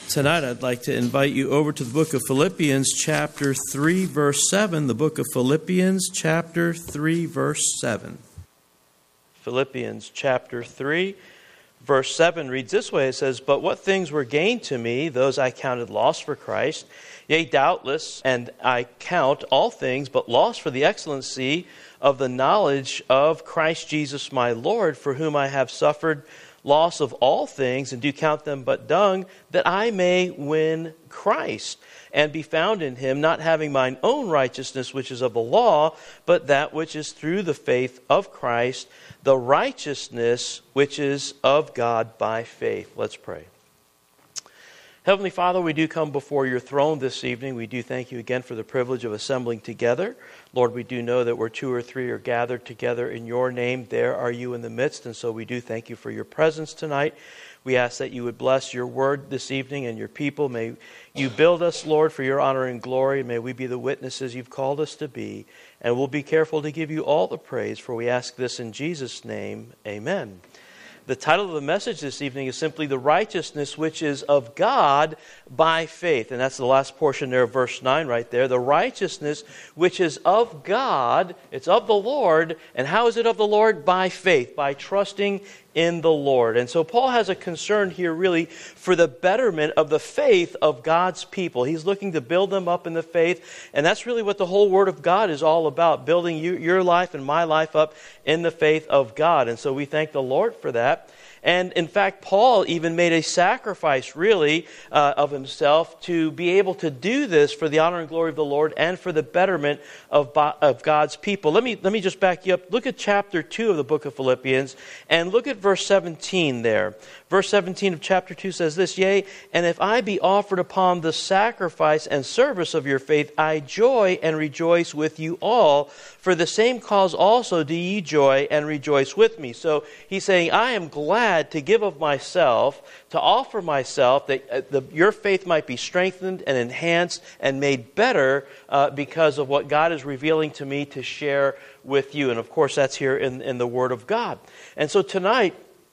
Tonight I'd like to invite you over to the book of Philippians chapter 3 verse 7. The book of Philippians chapter 3 verse 7. Philippians chapter 3 verse 7 reads this way. It says, "But what things were gained to me, those I counted loss for Christ. Yea, doubtless, and I count all things but loss for the excellency of the knowledge of Christ Jesus my Lord, for whom I have suffered loss of all things, and do count them but dung, that I may win Christ, and be found in him, not having mine own righteousness which is of the law, but that which is through the faith of Christ, the righteousness which is of God by faith." Let's pray. Heavenly Father, we do come before your throne this evening. We do thank you again for the privilege of assembling together. Lord, we do know that where two or three are gathered together in your name, there are you in the midst. And so we do thank you for your presence tonight. We ask that you would bless your word this evening and your people. May you build us, Lord, for your honor and glory. May we be the witnesses you've called us to be. And we'll be careful to give you all the praise, for we ask this in Jesus' name. Amen. The title of the message this evening is simply "The Righteousness Which Is of God by Faith." And that's the last portion there of verse 9 right there. The righteousness which is of God, it's of the Lord. And how is it of the Lord? By faith, by trusting in the Lord. And so Paul has a concern here really for the betterment of the faith of God's people. He's looking to build them up in the faith. And that's really what the whole Word of God is all about, building your life and my life up in the faith of God. And so we thank the Lord for that. And in fact, Paul even made a sacrifice, really, of himself to be able to do this for the honor and glory of the Lord and for the betterment of God's people. Let me just back you up. Look at chapter 2 of the book of Philippians and look at verse 17 there. Verse 17 of chapter 2 says this, "Yea, and if I be offered upon the sacrifice and service of your faith, I joy and rejoice with you all. For the same cause also do ye joy and rejoice with me." So he's saying, I am glad to give of myself, to offer myself, that your faith might be strengthened and enhanced and made better because of what God is revealing to me to share with you. And of course, that's here in the Word of God. And so tonight,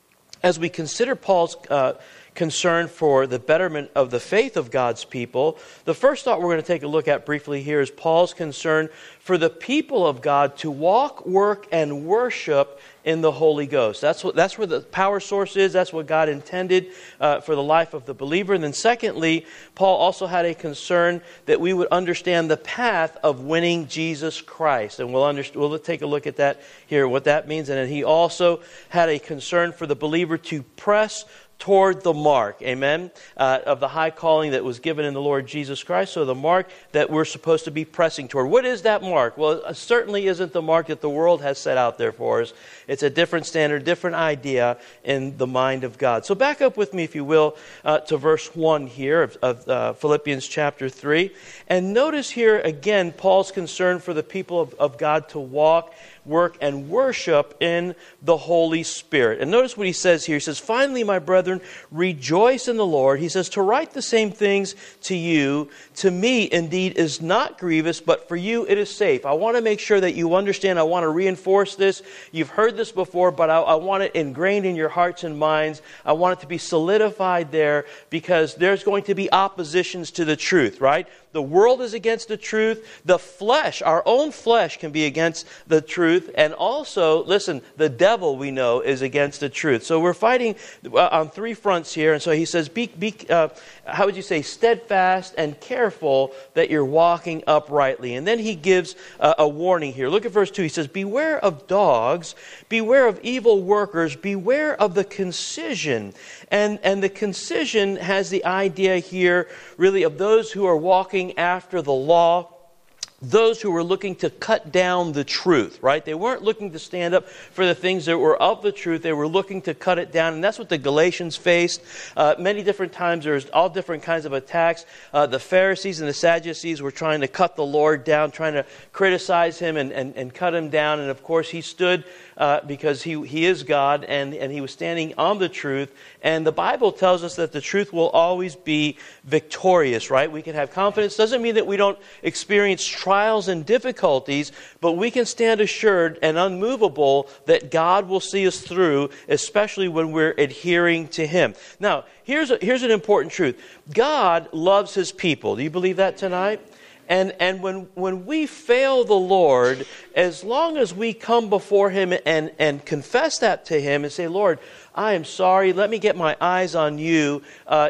as we consider Paul's concern for the betterment of the faith of God's people, the first thought we're going to take a look at briefly here is Paul's concern for the people of God to walk, work, and worship in the Holy Ghost. That's where the power source is. That's what God intended for the life of the believer. And then secondly, Paul also had a concern that we would understand the path of winning Jesus Christ. And we'll take a look at that here, what that means. And then he also had a concern for the believer to press toward the mark, amen, of the high calling that was given in the Lord Jesus Christ. So the mark that we're supposed to be pressing toward. What is that mark? Well, it certainly isn't the mark that the world has set out there for us. It's a different standard, different idea in the mind of God. So back up with me, if you will, to verse 1 here of Philippians chapter 3. And notice here again Paul's concern for the people of God to walk, work, and worship in the Holy Spirit. And notice what he says here. He says, "Finally, my brethren, rejoice in the Lord." He says, "To write the same things to you, to me indeed is not grievous, but for you it is safe." I want to make sure that you understand. I want to reinforce this. You've heard this before, but I want it ingrained in your hearts and minds. I want it to be solidified there, because there's going to be oppositions to the truth, right? The world is against the truth. The flesh, our own flesh, can be against the truth. And also, listen, the devil, we know, is against the truth. So we're fighting on three fronts here. And so he says, how would you say, steadfast and careful that you're walking uprightly. And then he gives a warning here. Look at verse 2. He says, "Beware of dogs, beware of evil workers, beware of the concision." And the concision has the idea here, really, of those who are walking after the law, those who were looking to cut down the truth, right? They weren't looking to stand up for the things that were of the truth. They were looking to cut it down. And that's what the Galatians faced. Many different times, there's all different kinds of attacks. The Pharisees and the Sadducees were trying to cut the Lord down, trying to criticize him and cut him down. And of course, he stood because he is God, and he was standing on the truth. And the Bible tells us that the truth will always be victorious, right? We can have confidence. Doesn't mean that we don't experience trials trials and difficulties, but we can stand assured and unmovable that God will see us through, especially when we're adhering to Him. Now, here's an important truth. God loves His people. Do you believe that tonight? And when we fail the Lord, as long as we come before Him and confess that to Him and say, Lord, I am sorry, let me get my eyes on you.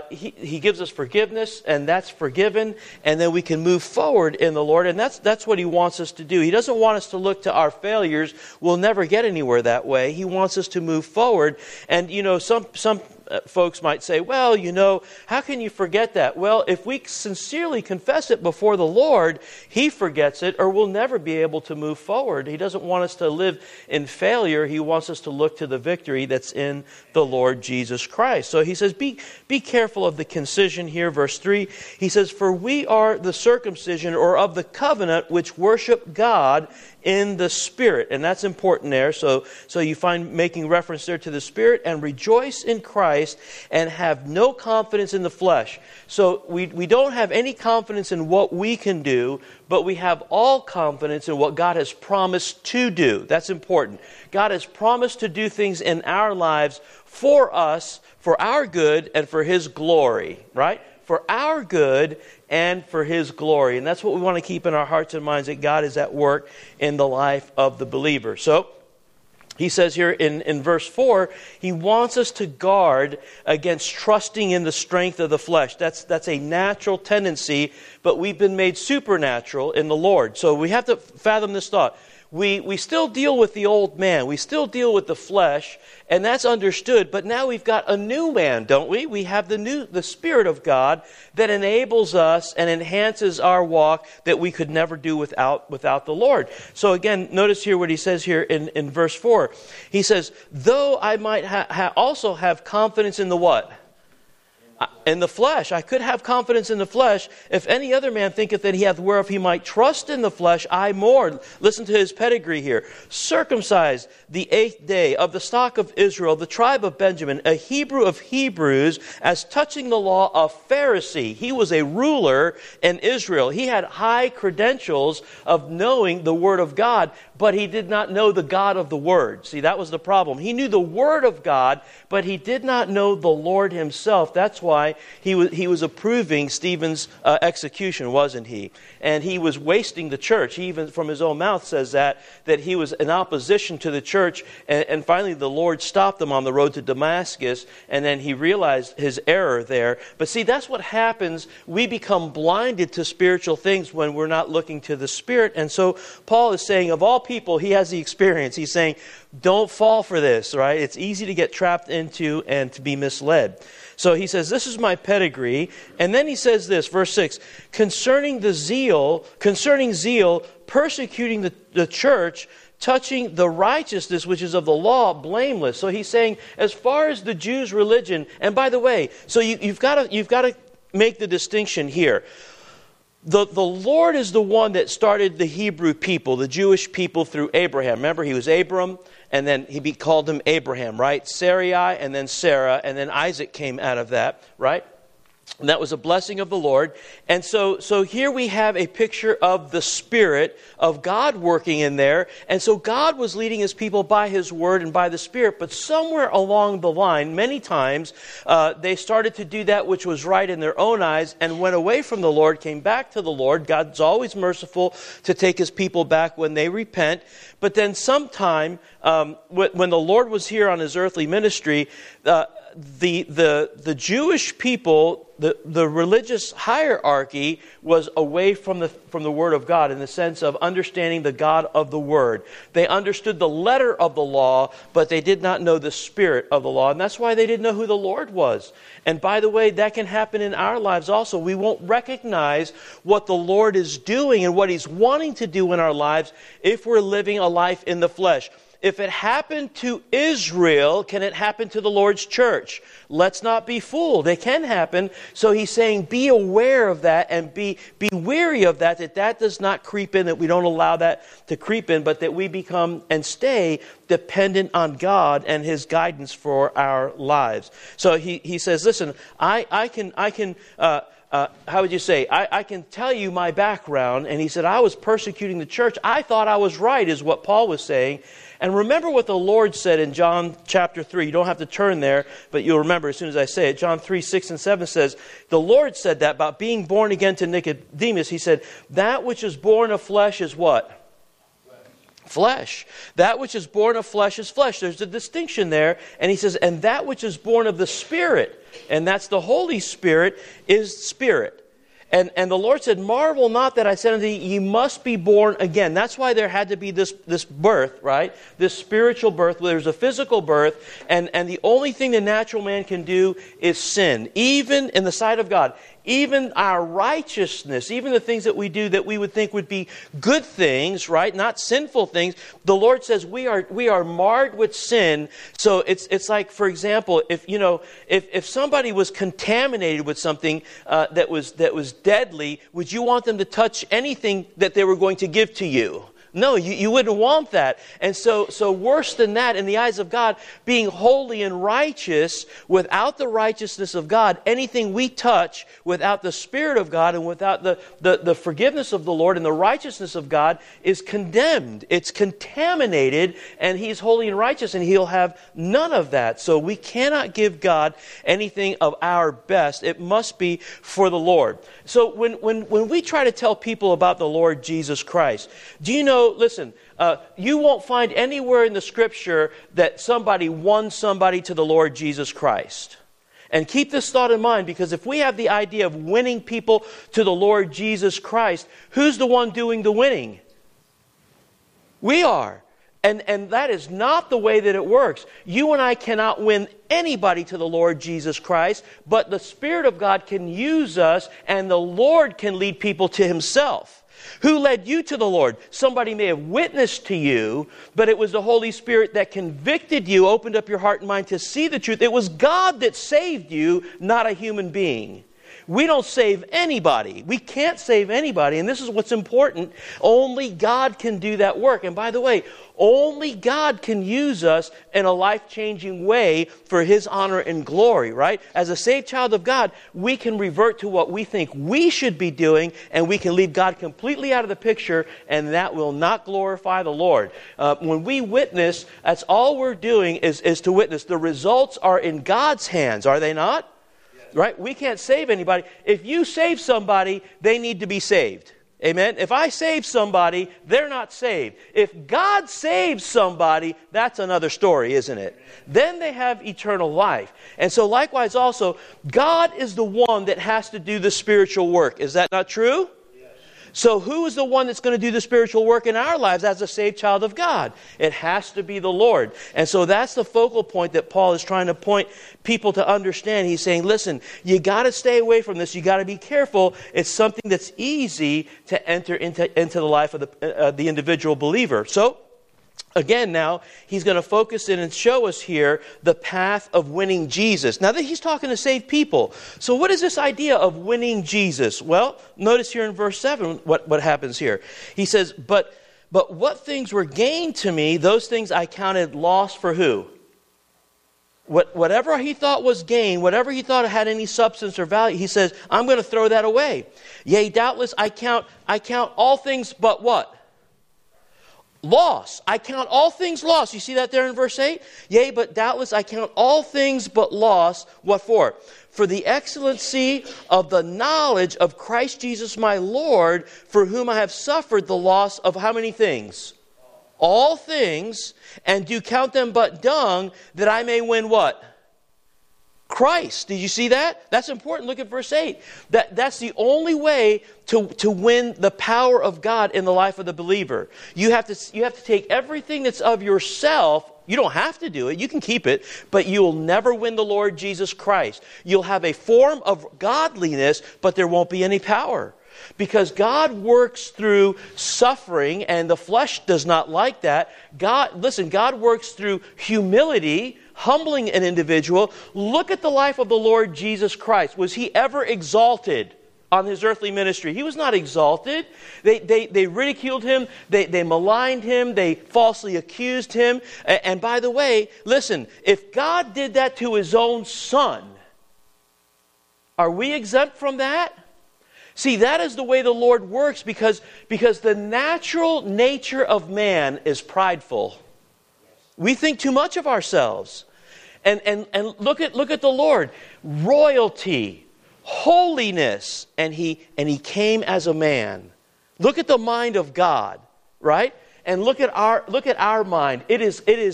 He gives us forgiveness, and that's forgiven, and then we can move forward in the Lord, and that's what He wants us to do. He doesn't want us to look to our failures. We'll never get anywhere that way. He wants us to move forward. And, some folks might say, well, how can you forget that? Well, if we sincerely confess it before the Lord, He forgets it, or we'll never be able to move forward. He doesn't want us to live in failure. He wants us to look to the victory that's in the Lord Jesus Christ. So He says, be careful of the concision here, verse 3. He says, for we are the circumcision, or of the covenant, which worship God in the Spirit. And that's important there. So you find making reference there to the Spirit, and rejoice in Christ, and have no confidence in the flesh. So we don't have any confidence in what we can do, but we have all confidence in what God has promised to do. That's important. God has promised to do things in our lives for us, for our good, and for His glory, right? For our good and for His glory. And that's what we want to keep in our hearts and minds, that God is at work in the life of the believer. So, He says here in verse 4, He wants us to guard against trusting in the strength of the flesh. That's a natural tendency, but we've been made supernatural in the Lord. So we have to fathom this thought. We still deal with the old man. We still deal with the flesh, and that's understood. But now we've got a new man, don't we? We have the Spirit of God that enables us and enhances our walk that we could never do without the Lord. So again, notice here what he says here in verse 4. He says, though I might also have confidence in the what? In the flesh. I could have confidence in the flesh. If any other man thinketh that he hath whereof he might trust in the flesh, I more. Listen to his pedigree here. Circumcised the 8th day, of the stock of Israel, the tribe of Benjamin, a Hebrew of Hebrews, as touching the law, a Pharisee. He was a ruler in Israel. He had high credentials of knowing the Word of God, but he did not know the God of the Word. See, that was the problem. He knew the Word of God, but he did not know the Lord Himself. That's why he was approving Stephen's execution, wasn't he? And he was wasting the church. He even from his own mouth says that he was in opposition to the church. And finally the Lord stopped him on the road to Damascus, and then he realized his error there. But see, that's what happens. We become blinded to spiritual things when we're not looking to the Spirit. And so Paul is saying, of all people, he has the experience. He's saying, don't fall for this, right? It's easy to get trapped into and to be misled. So he says, this is my pedigree. And then he says this, verse 6, concerning zeal, persecuting the church, touching the righteousness which is of the law, blameless. So he's saying, as far as the Jews' religion, and by the way, so you've got to make the distinction here. The Lord is the one that started the Hebrew people, the Jewish people, through Abraham. Remember, he was Abram, and then he called him Abraham, right? Sarai, and then Sarah, and then Isaac came out of that, right? And that was a blessing of the Lord. And so here we have a picture of the Spirit of God working in there. And so God was leading His people by His Word and by the Spirit. But somewhere along the line, many times, they started to do that which was right in their own eyes and went away from the Lord, came back to the Lord. God's always merciful to take His people back when they repent. But then sometime, when the Lord was here on His earthly ministry, the Jewish people, the religious hierarchy was away from the Word of God in the sense of understanding the God of the Word. They understood the letter of the law, but they did not know the spirit of the law. And that's why they didn't know who the Lord was. And by the way, that can happen in our lives also. We won't recognize what the Lord is doing and what He's wanting to do in our lives if we're living a life in the flesh. if it happened to Israel, can it happen to the Lord's church? Let's not be fooled. It can happen. So he's saying be aware of that and be wary of that does not creep in, that we don't allow that to creep in, but that we become and stay dependent on God and His guidance for our lives. So he says, listen, I can how would you say? I can tell you my background. And he said, I was persecuting the church. I thought I was right, is what Paul was saying. And remember what the Lord said in John chapter 3. You don't have to turn there, but you'll remember as soon as I say it. John 3, 6 and 7 says, the Lord said that about being born again to Nicodemus. He said, that which is born of flesh is what? Flesh. That which is born of flesh is flesh. There's a distinction there. And he says, and that which is born of the Spirit, and that's the Holy Spirit, is spirit. And the Lord said, marvel not that I said unto thee, ye must be born again. That's why there had to be this birth, right? This spiritual birth. There's a physical birth. And the only thing the natural man can do is sin. Even in the sight of God. Even our righteousness, even the things that we do that we would think would be good things, right? Not sinful things. The Lord says we are marred with sin. So it's like, for example, if somebody was contaminated with something that was deadly, would you want them to touch anything that they were going to give to you? No, you wouldn't want that. And so worse than that, in the eyes of God, being holy and righteous, without the righteousness of God, anything we touch without the Spirit of God and without the forgiveness of the Lord and the righteousness of God is condemned. It's contaminated, and He's holy and righteous, and He'll have none of that. So we cannot give God anything of our best. It must be for the Lord. So when we try to tell people about the Lord Jesus Christ, do you know, listen, you won't find anywhere in the Scripture that somebody won somebody to the Lord Jesus Christ. And keep this thought in mind, because if we have the idea of winning people to the Lord Jesus Christ, who's the one doing the winning? We are. And that is not the way that it works. You and I cannot win anybody to the Lord Jesus Christ, but the Spirit of God can use us, and the Lord can lead people to Himself. Who led you to the Lord? Somebody may have witnessed to you, but it was the Holy Spirit that convicted you, opened up your heart and mind to see the truth. It was God that saved you, not a human being. We don't save anybody. We can't save anybody. And this is what's important. Only God can do that work. And by the way, only God can use us in a life-changing way for His honor and glory, right? As a saved child of God, we can revert to what we think we should be doing, and we can leave God completely out of the picture, and that will not glorify the Lord. When we witness, that's all we're doing is to witness. The results are in God's hands, are they not? Right? We can't save anybody. If you save somebody, they need to be saved. Amen? If I save somebody, they're not saved. If God saves somebody, that's another story, isn't it? Then they have eternal life. And so likewise also, God is the one that has to do the spiritual work. Is that not true? So who is the one that's going to do the spiritual work in our lives as a saved child of God? It has to be the Lord. And so that's the focal point that Paul is trying to point people to understand. He's saying, listen, you got to stay away from this. You got to be careful. It's something that's easy to enter into the life of the individual believer. So again, now, he's going to focus in and show us here the path of winning Jesus. Now that he's talking to saved people. So what is this idea of winning Jesus? Well, notice here in verse 7 what happens here. He says, But what things were gained to me, those things I counted loss for who? Whatever he thought was gain, whatever he thought had any substance or value, he says, I'm going to throw that away. Yea, doubtless I count all things but what? Loss. I count all things lost. You see that there in verse 8? Yea, but doubtless I count all things but loss. What for? For the excellency of the knowledge of Christ Jesus my Lord, for whom I have suffered the loss of how many things? All things, and do count them but dung, that I may win what? Christ. Did you see that? That's important. Look at verse 8. That's the only way to win the power of God in the life of the believer. You have to take everything that's of yourself. You don't have to do it. You can keep it. But you'll never win the Lord Jesus Christ. You'll have a form of godliness, but there won't be any power. Because God works through suffering, and the flesh does not like that. God works through humility, humbling an individual. Look at the life of the Lord Jesus Christ. Was he ever exalted on his earthly ministry? He was not exalted. They ridiculed him. They maligned him. They falsely accused him. And by the way, listen, if God did that to his own son, are we exempt from that? See, that is the way the Lord works, because the natural nature of man is prideful. We think too much of ourselves. And look at the Lord. Royalty, holiness, and he came as a man. Look at the mind of God, right? And look at our mind. It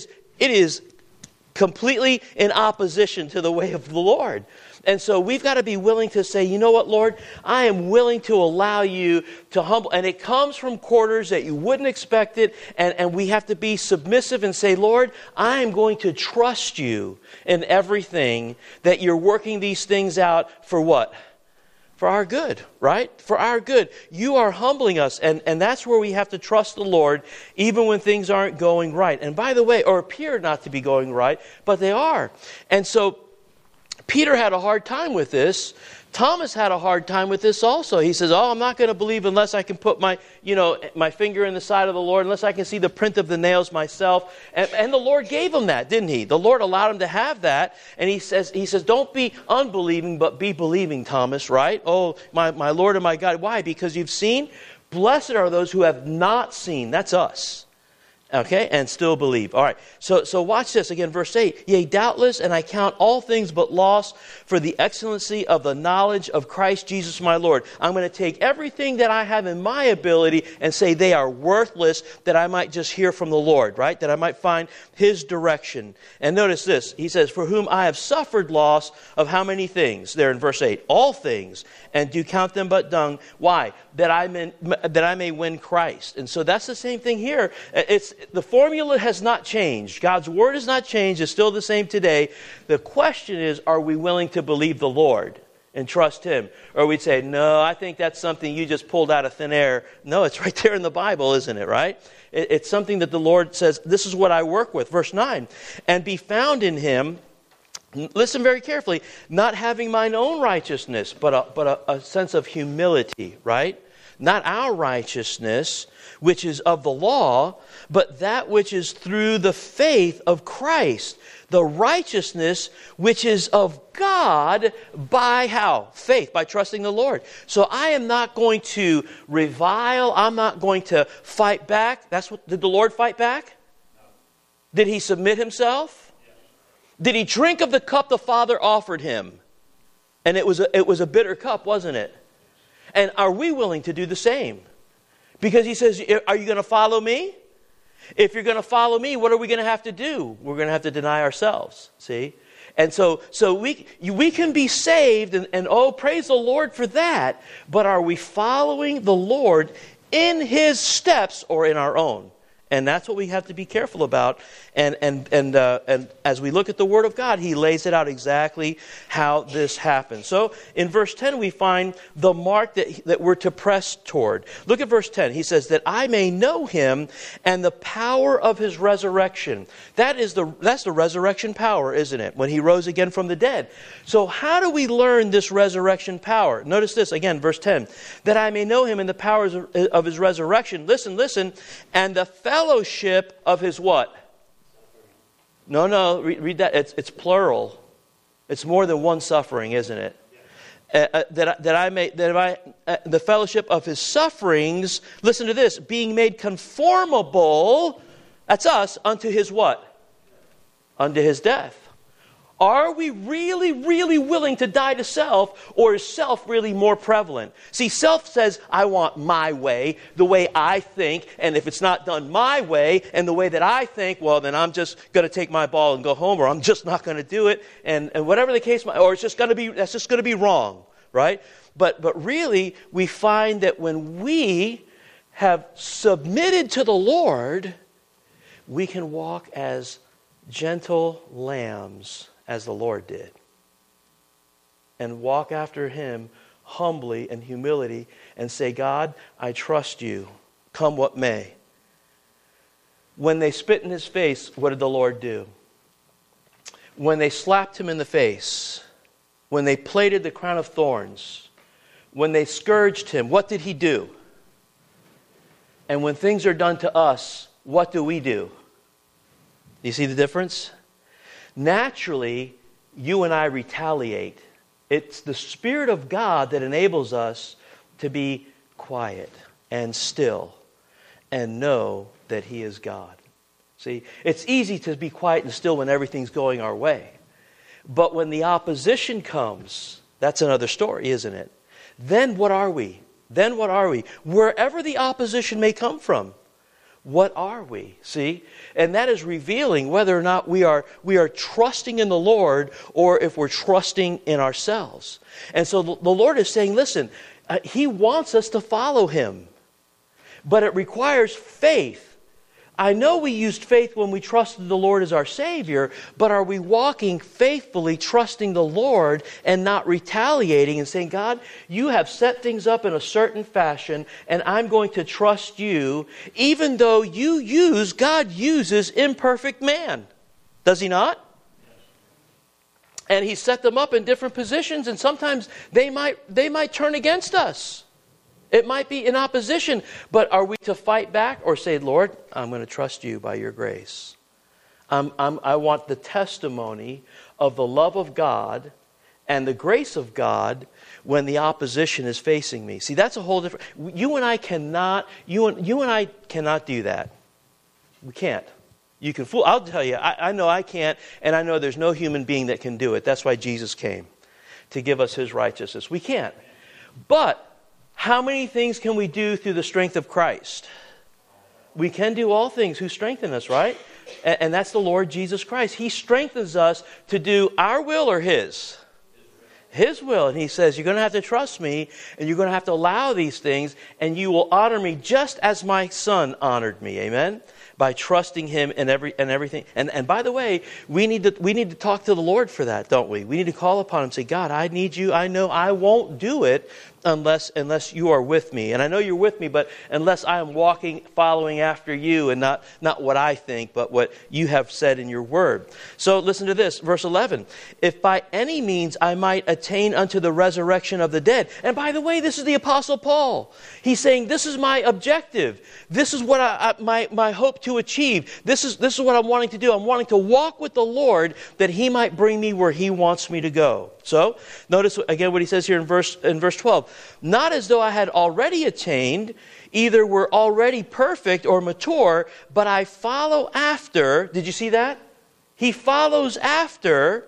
is completely in opposition to the way of the Lord. And so we've got to be willing to say, you know what, Lord, I am willing to allow you to humble. And it comes from quarters that you wouldn't expect it. And we have to be submissive and say, Lord, I am going to trust you in everything, that you're working these things out for what? For our good, right? For our good. You are humbling us. And that's where we have to trust the Lord, even when things aren't going right. And by the way, or appear not to be going right, but they are. And so Peter had a hard time with this. Thomas had a hard time with this also. He says, I'm not going to believe unless I can put my finger in the side of the Lord, unless I can see the print of the nails myself. And the Lord gave him that, didn't he? The Lord allowed him to have that. And he says, don't be unbelieving, but be believing, Thomas, right? Oh, my Lord and my God. Why? Because you've seen? Blessed are those who have not seen. That's us. Okay, and still believe. All right, so watch this again, verse 8. Yea, doubtless, and I count all things but loss for the excellency of the knowledge of Christ Jesus my Lord. I'm going to take everything that I have in my ability and say they are worthless, that I might just hear from the Lord, right? That I might find His direction. And notice this, he says, for whom I have suffered loss of how many things? There in verse 8. All things, and do count them but dung. Why? That I may win Christ. And so that's the same thing here. The formula has not changed. God's word has not changed. It's still the same today. The question is, are we willing to believe the Lord and trust Him? Or we'd say, no, I think that's something you just pulled out of thin air. No, it's right there in the Bible, isn't it, right? It's something that the Lord says, this is what I work with. Verse 9, and be found in Him, listen very carefully, not having mine own righteousness, but a sense of humility, right? Not our righteousness, which is of the law, but that which is through the faith of Christ. The righteousness which is of God by how? Faith, by trusting the Lord. So I am not going to revile. I'm not going to fight back. Did the Lord fight back? No. Did He submit Himself? Yes. Did He drink of the cup the Father offered Him? And it was a bitter cup, wasn't it? And are we willing to do the same? Because He says, are you going to follow me? If you're going to follow me, what are we going to have to do? We're going to have to deny ourselves, see? And so we can be saved, and oh, praise the Lord for that. But are we following the Lord in His steps or in our own? And that's what we have to be careful about. And as we look at the Word of God, He lays it out exactly how this happens. So in verse 10, we find the mark that we're to press toward. Look at verse 10. He says, that I may know Him and the power of His resurrection. That's the resurrection power, isn't it? When He rose again from the dead. So how do we learn this resurrection power? Notice this again, verse 10. That I may know Him and the powers of His resurrection. Listen. And the fellowship of His what? No, read that. It's plural. It's more than one suffering, isn't it? The fellowship of His sufferings, listen to this, being made conformable, that's us, unto His what? Unto His death. Are we really, really willing to die to self, or is self really more prevalent? See, self says, I want my way, the way I think, and if it's not done my way, and the way that I think, well, then I'm just going to take my ball and go home, or I'm just not going to do it, and whatever the case, or that's just going to be wrong, right? But really, we find that when we have submitted to the Lord, we can walk as gentle lambs, as the Lord did, and walk after Him humbly and humility and say, God, I trust you, come what may. When they spit in his face, what did the Lord do? When they slapped him in the face, when they plaited the crown of thorns, when they scourged him, what did he do? And when things are done to us, what do we do? You see the difference? Naturally, you and I retaliate. It's the Spirit of God that enables us to be quiet and still and know that He is God. See, it's easy to be quiet and still when everything's going our way. But when the opposition comes, that's another story, isn't it? Then what are we? Wherever the opposition may come from, what are we? See? And that is revealing whether or not we are trusting in the Lord or if we're trusting in ourselves. And so the Lord is saying, listen, He wants us to follow Him. But it requires faith. I know we used faith when we trusted the Lord as our Savior, but are we walking faithfully, trusting the Lord and not retaliating and saying, God, you have set things up in a certain fashion and I'm going to trust you, even though God uses imperfect man. Does He not? And He set them up in different positions, and sometimes they might turn against us. It might be in opposition, but are we to fight back or say, Lord, I'm going to trust you by your grace. I want the testimony of the love of God and the grace of God when the opposition is facing me. See, that's a whole different... You and I cannot do that. We can't. You can fool. I'll tell you, I know I can't, and I know there's no human being that can do it. That's why Jesus came, to give us His righteousness. We can't. But how many things can we do through the strength of Christ? We can do all things who strengthen us, right? And that's the Lord Jesus Christ. He strengthens us to do our will or His? His will. And He says, you're going to have to trust me, and you're going to have to allow these things, and you will honor me just as my Son honored me. Amen? By trusting Him in everything. And by the way, we need to talk to the Lord for that, don't we? We need to call upon Him and say, God, I need you. I know I won't do it unless you are with me. And I know you're with me, but unless I am following after you, and not what I think, but what you have said in your word. So listen to this, verse 11. If by any means I might attain unto the resurrection of the dead. And by the way, this is the Apostle Paul. He's saying, this is my objective. This is what my hope to achieve. This is what I'm wanting to do. I'm wanting to walk with the Lord that He might bring me where He wants me to go. So, notice again what he says here in verse 12. Not as though I had already attained, either were already perfect or mature, but I follow after. Did you see that? He follows after,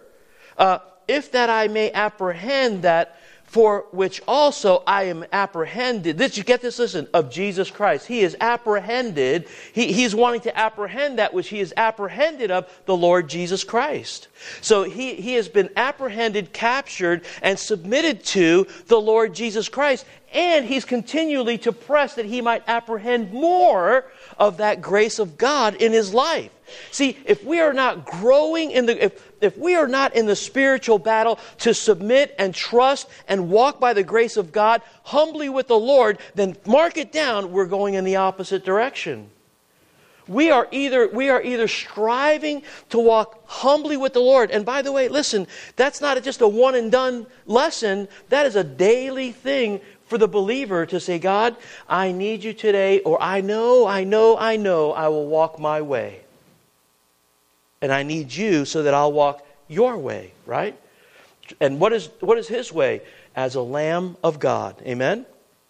if that I may apprehend that for which also I am apprehended. Did you get this? Listen, of Jesus Christ. He is apprehended. He's wanting to apprehend that which He is apprehended of, the Lord Jesus Christ. So he has been apprehended, captured, and submitted to the Lord Jesus Christ. And He's continually to press that He might apprehend more of that grace of God in his life. See, if we are not growing if we are not in the spiritual battle to submit and trust and walk by the grace of God humbly with the Lord, then mark it down, we're going in the opposite direction. We are either striving to walk humbly with the Lord. And by the way, listen, that's not just a one and done lesson. That is a daily thing for the believer to say, God, I need you today, or I know I will walk my way. And I need you so that I'll walk your way, right? And what is His way? As a Lamb of God. Amen?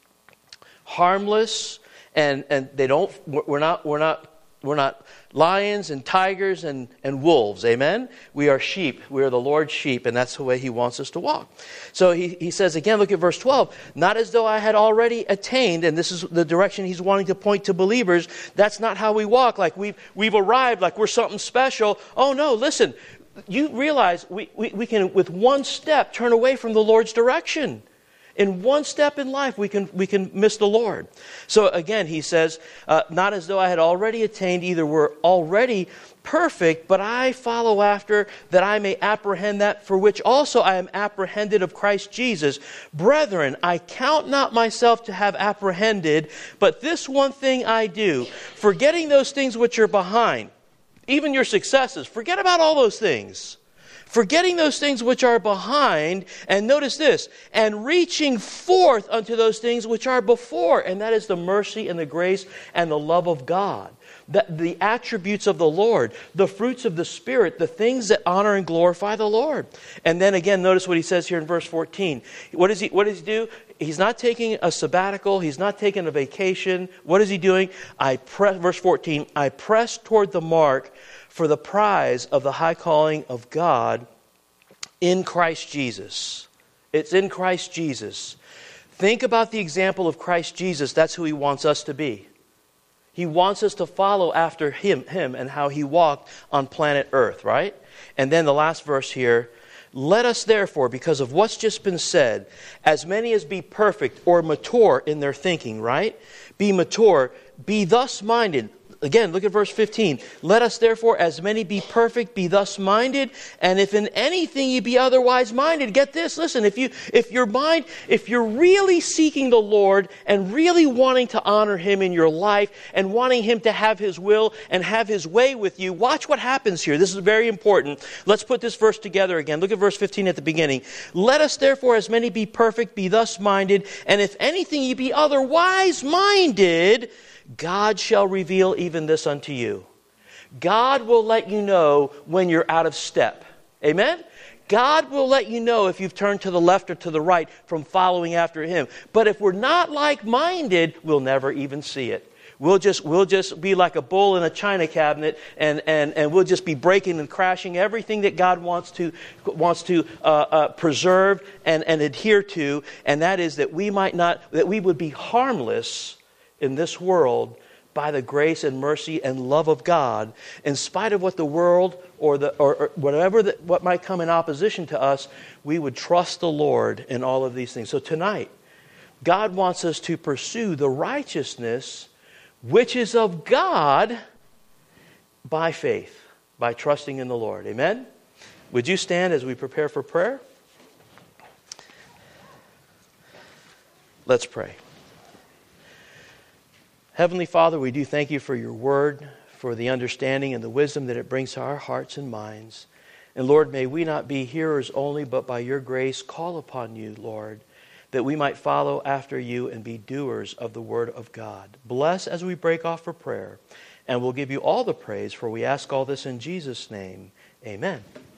Harmless, and we're not lions and tigers and wolves. Amen? We are sheep. We are the Lord's sheep, and that's the way He wants us to walk. So he says again, look at verse 12. Not as though I had already attained, and this is the direction He's wanting to point to believers. That's not how we walk, like we've arrived, like we're something special. Oh no, listen. You realize we can, with one step, turn away from the Lord's direction. In one step in life, we can miss the Lord. So again, he says, not as though I had already attained, either were already perfect, but I follow after, that I may apprehend that for which also I am apprehended of Christ Jesus. Brethren, I count not myself to have apprehended, but this one thing I do, forgetting those things which are behind, even your successes, forget about all those things. Forgetting those things which are behind, and notice this, and reaching forth unto those things which are before, and that is the mercy and the grace and the love of God. The attributes of the Lord, the fruits of the Spirit, the things that honor and glorify the Lord. And then again, notice what he says here in verse 14. What does he do? He's not taking a sabbatical. He's not taking a vacation. What is he doing? Verse 14, I press toward the mark for the prize of the high calling of God in Christ Jesus. It's in Christ Jesus. Think about the example of Christ Jesus. That's who he wants us to be. He wants us to follow after him and how he walked on planet Earth, right? And then the last verse here, let us therefore, because of what's just been said, as many as be perfect or mature in their thinking, right? Be mature, be thus minded. Again, look at verse 15. Let us therefore, as many be perfect, be thus minded. And if in anything ye be otherwise minded, get this, listen, if you're really seeking the Lord and really wanting to honor him in your life and wanting him to have his will and have his way with you, watch what happens here. This is very important. Let's put this verse together again. Look at verse 15 at the beginning. Let us therefore, as many be perfect, be thus minded. And if anything ye be otherwise minded, God shall reveal even this unto you. God will let you know when you're out of step. Amen? God will let you know if you've turned to the left or to the right from following after him. But if we're not like-minded, we'll never even see it. We'll just be like a bull in a china cabinet, and we'll just be breaking and crashing everything that God wants to preserve and adhere to, and that is that we would be harmless in this world by the grace and mercy and love of God, in spite of what the world or what might come in opposition to us, we would trust the Lord in all of these things. So tonight, God wants us to pursue the righteousness which is of God by faith, by trusting in the Lord. Amen? Would you stand as we prepare for prayer? Let's pray. Heavenly Father, we do thank you for your word, for the understanding and the wisdom that it brings to our hearts and minds. And Lord, may we not be hearers only, but by your grace call upon you, Lord, that we might follow after you and be doers of the word of God. Bless as we break off for prayer, and we'll give you all the praise, for we ask all this in Jesus' name. Amen.